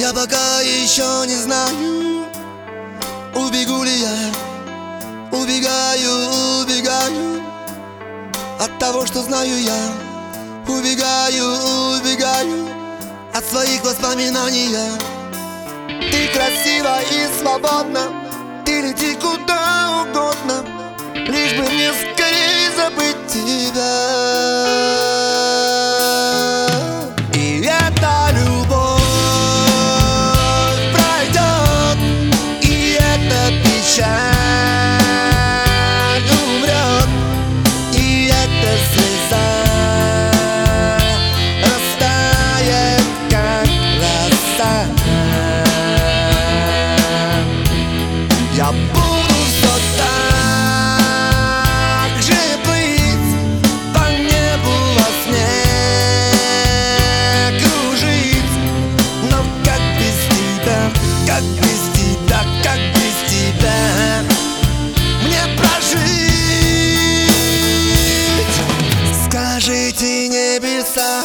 Я пока еще не знаю, убегу ли я. Убегаю, убегаю от того, что знаю я. Убегаю, убегаю от своих воспоминаний. Ты красива и свободна, ты лети куда угодно, лишь бы мне скорее забыть тебя. И эта любовь пройдет, и эта печаль умрет, и эта слеза растает, как роса. Я буду все так же плыть по небу во сне, кружить. Но как без тебя, как без тебя, как без тебя мне прожить? Скажите, небеса.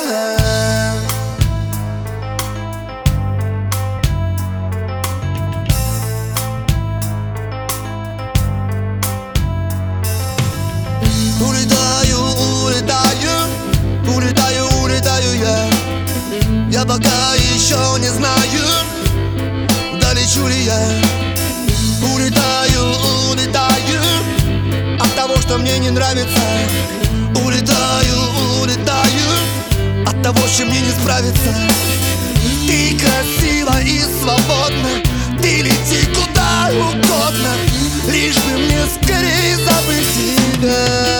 Улетаю, улетаю, улетаю, улетаю я. Я пока еще не знаю, долечу ли я. Улетаю, улетаю от того, что мне не нравится. Улетаю, улетаю от того, с чем мне не справиться. Ты красива и свободна, ты лети куда угодно, лишь бы мне скорее забыть тебя.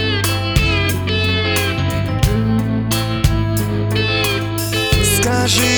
Скажи